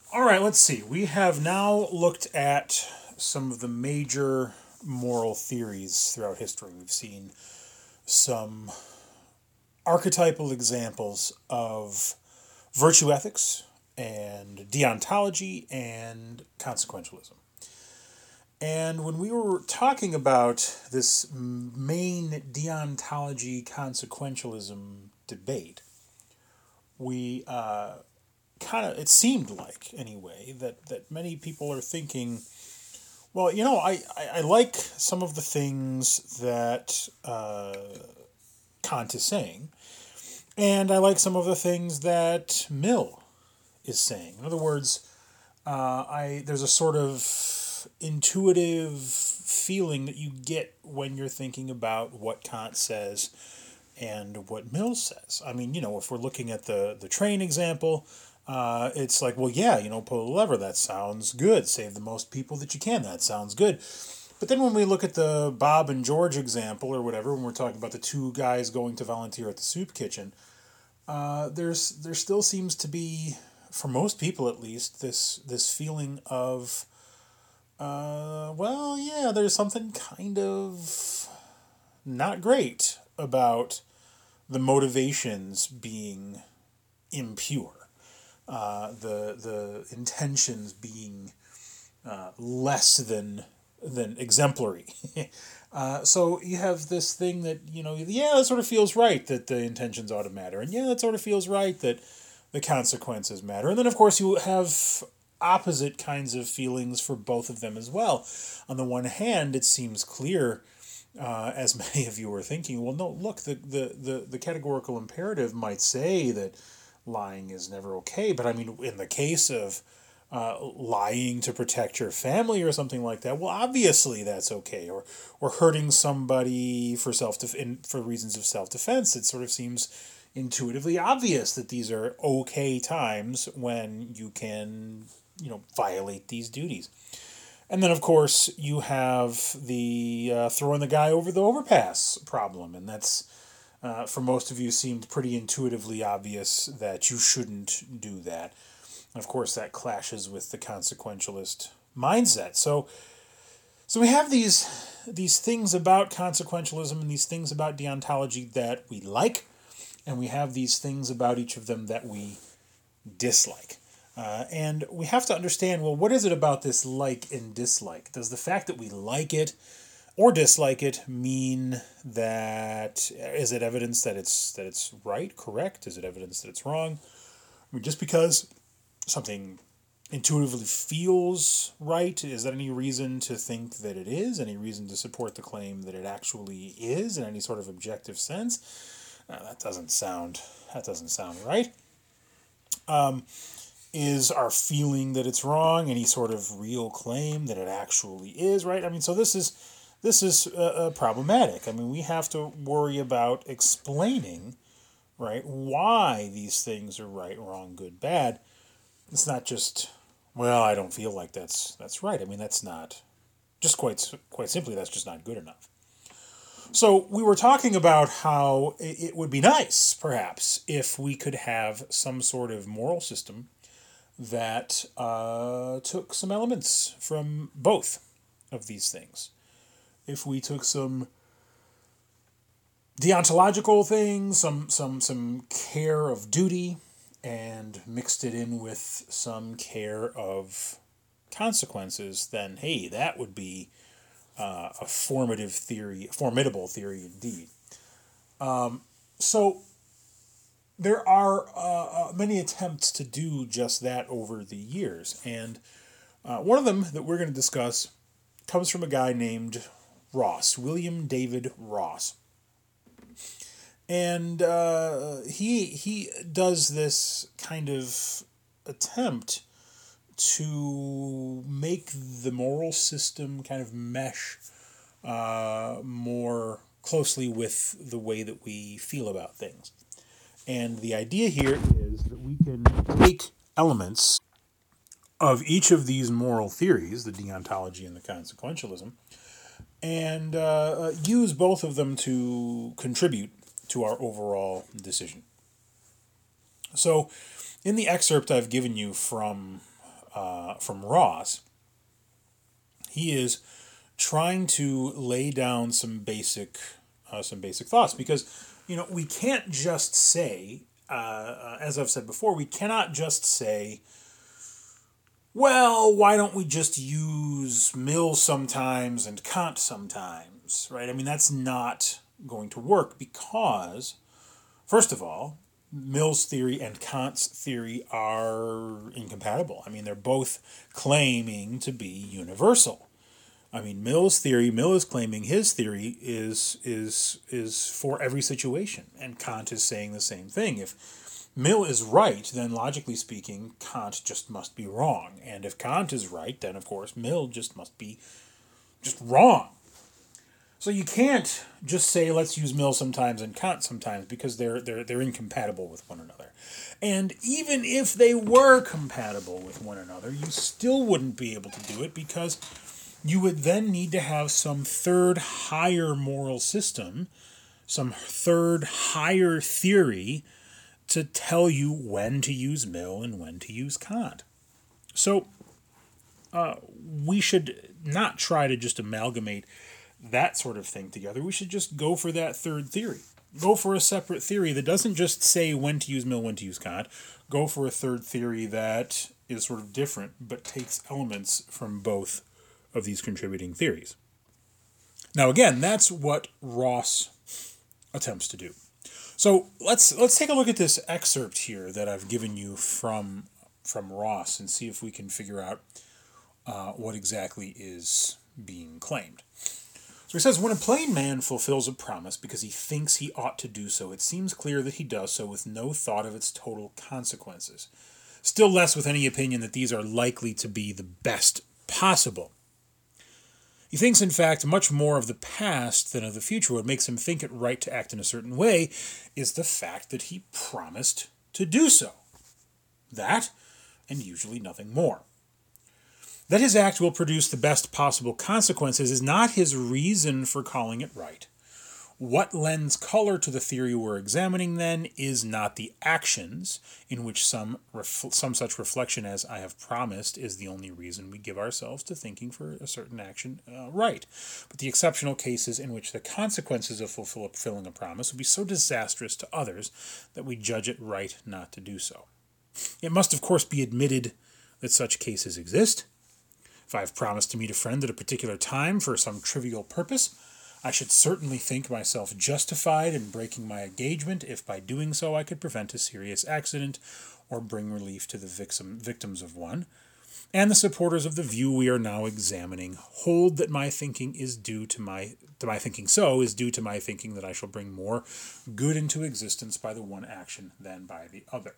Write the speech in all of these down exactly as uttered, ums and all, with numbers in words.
All right, let's see. We have now looked at some of the major moral theories throughout history. We've seen some archetypal examples of virtue ethics and deontology and consequentialism. And when we were talking about this main deontology consequentialism debate, we uh, kind of, it seemed like anyway, that, that many people are thinking, well, you know, I, I, I like some of the things that uh, Kant is saying, and I like some of the things that Mill is saying. In other words, uh, I there's a sort of intuitive feeling that you get when you're thinking about what Kant says and what Mill says. I mean, you know, if we're looking at the the train example, uh, it's like, well, yeah, you know, pull a lever, that sounds good. Save the most people that you can, that sounds good. But then when we look at the Bob and George example or whatever, when we're talking about the two guys going to volunteer at the soup kitchen, uh, there's there still seems to be, for most people at least, this this feeling of, uh, well, yeah, there's something kind of not great about the motivations being impure, uh, the the intentions being uh, less than than exemplary. Uh, so you have this thing that, you know, yeah, that sort of feels right that the intentions ought to matter, and yeah, that sort of feels right that the consequences matter, and then of course you have opposite kinds of feelings for both of them as well. On the one hand, it seems clear, uh, as many of you were thinking, well, no, look, the, the, the, the categorical imperative might say that lying is never okay, but I mean, in the case of uh, lying to protect your family or something like that, well, obviously that's okay. Or, or hurting somebody for self def- for reasons of self defense. It sort of seems intuitively obvious that these are okay times when you can, you know, violate these duties. And then, of course, you have the uh, throwing the guy over the overpass problem, and that's, uh, for most of you, seemed pretty intuitively obvious that you shouldn't do that. And of course, that clashes with the consequentialist mindset. So, so we have these these things about consequentialism and these things about deontology that we like, and we have these things about each of them that we dislike. Uh, and we have to understand, well, what is it about this like and dislike? Does the fact that we like it or dislike it mean that, is it evidence that it's that it's right, correct? Is it evidence that it's wrong? I mean, just because something intuitively feels right, is that any reason to think that it is? Any reason to support the claim that it actually is in any sort of objective sense? Uh, that doesn't sound that doesn't sound right. Um, is our feeling that it's wrong any sort of real claim that it actually is right? I mean, so this is this is uh, uh, problematic. I mean, we have to worry about explaining, right, why these things are right, wrong, good, bad. It's not just, well, I don't feel like that's that's right. I mean, that's not, just quite quite simply, that's just not good enough. So we were talking about how it would be nice, perhaps, if we could have some sort of moral system that uh, took some elements from both of these things. If we took some deontological things, some some some care of duty, and mixed it in with some care of consequences, then hey, that would be uh, a formative theory, formidable theory indeed. Um, so there are uh, uh, many attempts to do just that over the years, and uh, one of them that we're going to discuss comes from a guy named Ross, William David Ross. And uh, he he does this kind of attempt to make the moral system kind of mesh uh, more closely with the way that we feel about things. And the idea here is that we can take elements of each of these moral theories, the deontology and the consequentialism, and uh, uh, use both of them to contribute to our overall decision. So, in the excerpt I've given you from uh, from Ross, he is trying to lay down some basic uh, some basic thoughts, because you know we can't just say, uh, as I've said before, we cannot just say, well, why don't we just use Mill sometimes and Kant sometimes, right? I mean, that's not going to work because, first of all, Mill's theory and Kant's theory are incompatible. I mean, they're both claiming to be universal. I mean, Mill's theory, Mill is claiming his theory is is is for every situation, and Kant is saying the same thing. If Mill is right, then logically speaking, Kant just must be wrong. And if Kant is right, then of course Mill just must be just wrong. So you can't just say let's use Mill sometimes and Kant sometimes, because they're they're they're incompatible with one another. And even if they were compatible with one another, you still wouldn't be able to do it, because you would then need to have some third higher moral system, some third higher theory to tell you when to use Mill and when to use Kant. So uh, we should not try to just amalgamate that sort of thing together. We should just go for that third theory. Go for a separate theory that doesn't just say when to use Mill, when to use Kant. Go for a third theory that is sort of different, but takes elements from both of these contributing theories. Now, again, that's what Ross attempts to do. So let's let's take a look at this excerpt here that I've given you from from Ross and see if we can figure out uh, what exactly is being claimed. So he says, when a plain man fulfills a promise because he thinks he ought to do so, it seems clear that he does so with no thought of its total consequences, still less with any opinion that these are likely to be the best possible. He thinks, in fact, much more of the past than of the future. What makes him think it right to act in a certain way is the fact that he promised to do so. That, and usually nothing more. That his act will produce the best possible consequences is not his reason for calling it right. What lends color to the theory we're examining, then, is not the actions, in which some ref- some such reflection as I have promised is the only reason we give ourselves to thinking for a certain action uh, right, but the exceptional cases in which the consequences of fulfill- fulfilling a promise will be so disastrous to others that we judge it right not to do so. It must, of course, be admitted that such cases exist. If I have promised to meet a friend at a particular time for some trivial purpose, I should certainly think myself justified in breaking my engagement if by doing so I could prevent a serious accident or bring relief to the victim, victims of one. And the supporters of the view we are now examining hold that my thinking is due to my to my thinking so is due to my thinking that I shall bring more good into existence by the one action than by the other.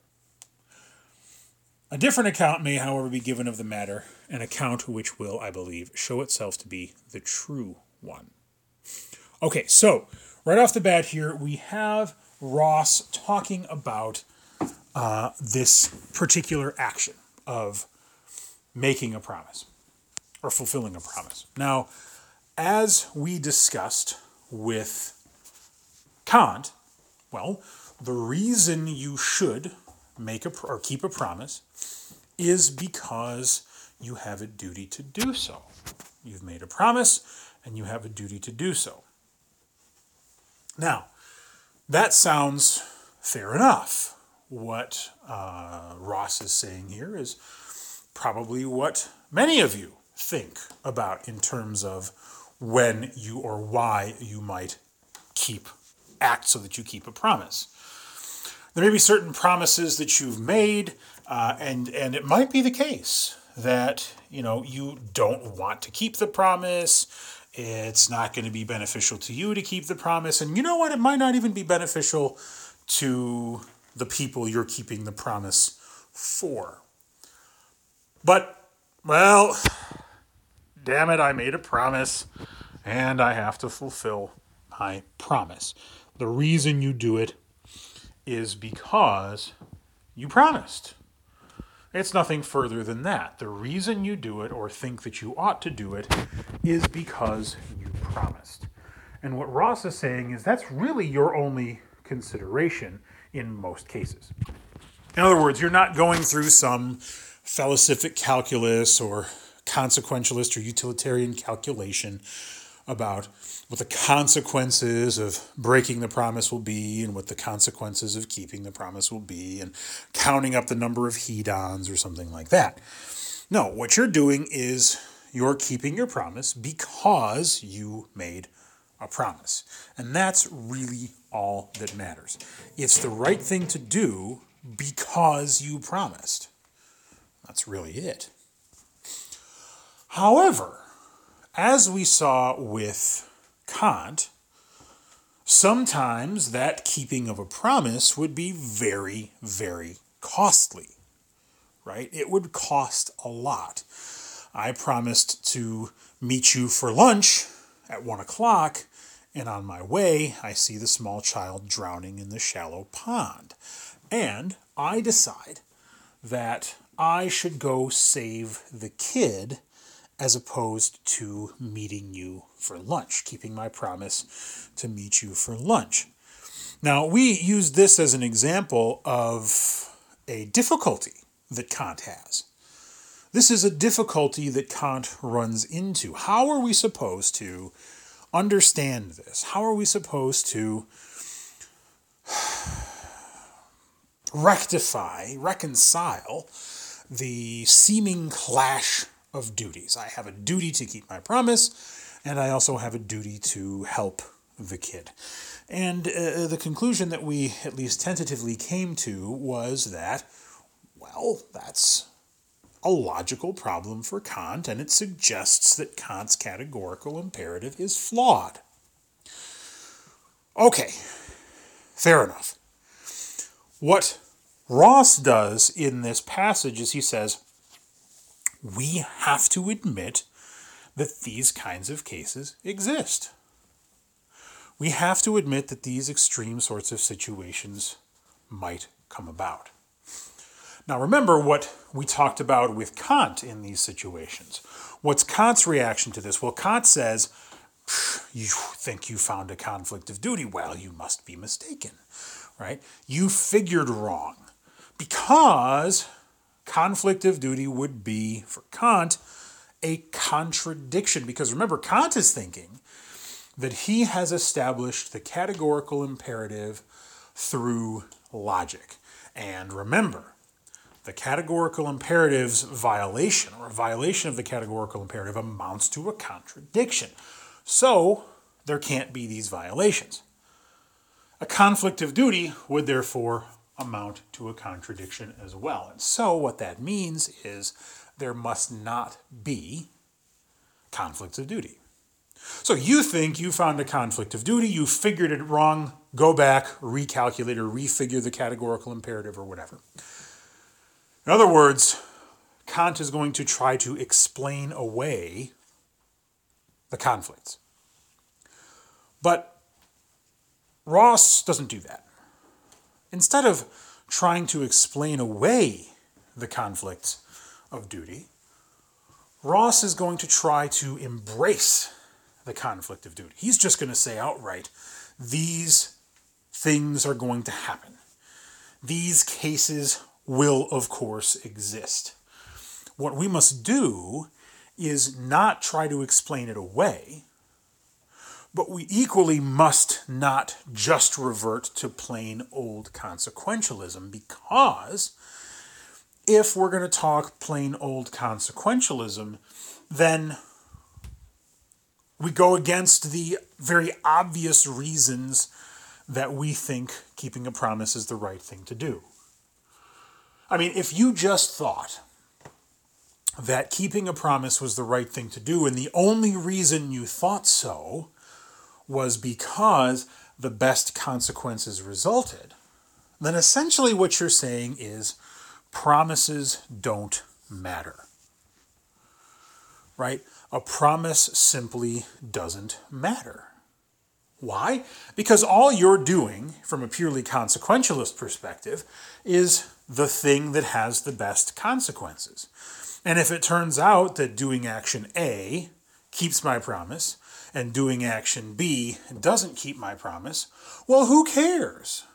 A different account may, however, be given of the matter, an account which will, I believe, show itself to be the true one. Okay, so right off the bat here, we have Ross talking about uh, this particular action of making a promise or fulfilling a promise. Now, as we discussed with Kant, well, the reason you should make a or keep a promise is because you have a duty to do so. You've made a promise and you have a duty to do so. Now, that sounds fair enough. What uh, Ross is saying here is probably what many of you think about in terms of when you or why you might keep act so that you keep a promise. There may be certain promises that you've made, uh, and and it might be the case that you know you don't want to keep the promise. It's not going to be beneficial to you to keep the promise, and you know what? It might not even be beneficial to the people you're keeping the promise for. But well, damn it! I made a promise, and I have to fulfill my promise. The reason you do it is because you promised. It's nothing further than that. The reason you do it or think that you ought to do it is because you promised. And what Ross is saying is that's really your only consideration in most cases. In other words, you're not going through some philosophic calculus or consequentialist or utilitarian calculation about what the consequences of breaking the promise will be and what the consequences of keeping the promise will be and counting up the number of hedons or something like that. No, what you're doing is you're keeping your promise because you made a promise. And that's really all that matters. It's the right thing to do because you promised. That's really it. However, as we saw with Kant, sometimes that keeping of a promise would be very, very costly, right? It would cost a lot. I promised to meet you for lunch at one o'clock, and on my way, I see the small child drowning in the shallow pond. And I decide that I should go save the kid as opposed to meeting you for lunch, keeping my promise to meet you for lunch. Now, we use this as an example of a difficulty that Kant has. This is a difficulty that Kant runs into. How are we supposed to understand this? How are we supposed to rectify, reconcile the seeming clash of duties? I have a duty to keep my promise, and I also have a duty to help the kid. And uh, the conclusion that we at least tentatively came to was that, well, that's a logical problem for Kant, and it suggests that Kant's categorical imperative is flawed. Okay, fair enough. What Ross does in this passage is he says, we have to admit that these kinds of cases exist. We have to admit that these extreme sorts of situations might come about. Now remember what we talked about with Kant in these situations. What's Kant's reaction to this? Well, Kant says, you think you found a conflict of duty? Well, you must be mistaken, right? You figured wrong, because conflict of duty would be, for Kant, a contradiction. Because remember, Kant is thinking that he has established the categorical imperative through logic. And remember, the categorical imperative's violation, or a violation of the categorical imperative, amounts to a contradiction. So, there can't be these violations. A conflict of duty would therefore amount to a contradiction as well. And so what that means is there must not be conflicts of duty. So you think you found a conflict of duty, you figured it wrong, go back, recalculate or refigure the categorical imperative or whatever. In other words, Kant is going to try to explain away the conflicts. But Ross doesn't do that. Instead of trying to explain away the conflicts of duty, Ross is going to try to embrace the conflict of duty. He's just going to say outright, these things are going to happen. These cases will, of course, exist. What we must do is not try to explain it away, but we equally must not just revert to plain old consequentialism, because if we're going to talk plain old consequentialism, then we go against the very obvious reasons that we think keeping a promise is the right thing to do. I mean, if you just thought that keeping a promise was the right thing to do, and the only reason you thought so was because the best consequences resulted, then essentially what you're saying is promises don't matter. Right? A promise simply doesn't matter. Why? Because all you're doing, from a purely consequentialist perspective, is the thing that has the best consequences. And if it turns out that doing action A keeps my promise, and doing action B doesn't keep my promise, well, who cares?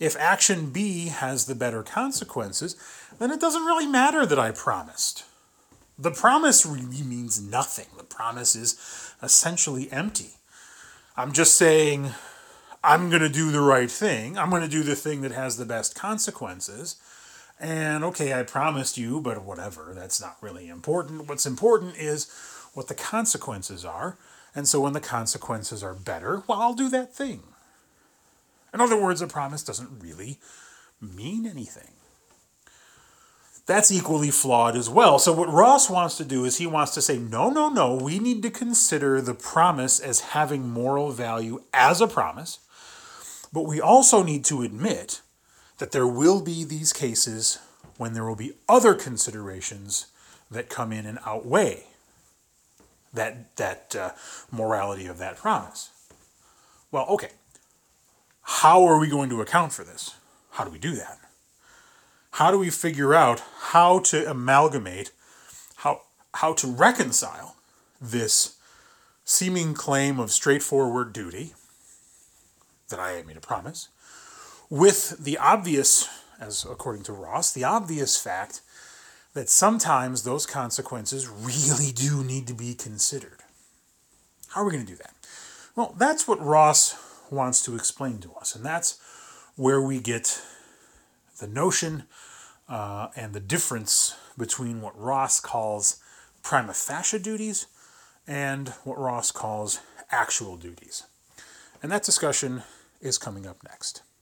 If action B has the better consequences, then it doesn't really matter that I promised. The promise really means nothing. The promise is essentially empty. I'm just saying, I'm going to do the right thing. I'm going to do the thing that has the best consequences. And okay, I promised you, but whatever, that's not really important. What's important is what the consequences are. And so when the consequences are better, well, I'll do that thing. In other words, a promise doesn't really mean anything. That's equally flawed as well. So what Ross wants to do is he wants to say, no, no, no, we need to consider the promise as having moral value as a promise, but we also need to admit that there will be these cases when there will be other considerations that come in and outweigh that, that uh, morality of that promise. Well, okay, how are we going to account for this? How do we do that? How do we figure out how to amalgamate, how, how to reconcile this seeming claim of straightforward duty, that I made a promise, with the obvious, as according to Ross, the obvious fact that sometimes those consequences really do need to be considered? How are we going to do that? Well, that's what Ross wants to explain to us, and that's where we get the notion uh, and the difference between what Ross calls prima facie duties and what Ross calls actual duties. And that discussion is coming up next.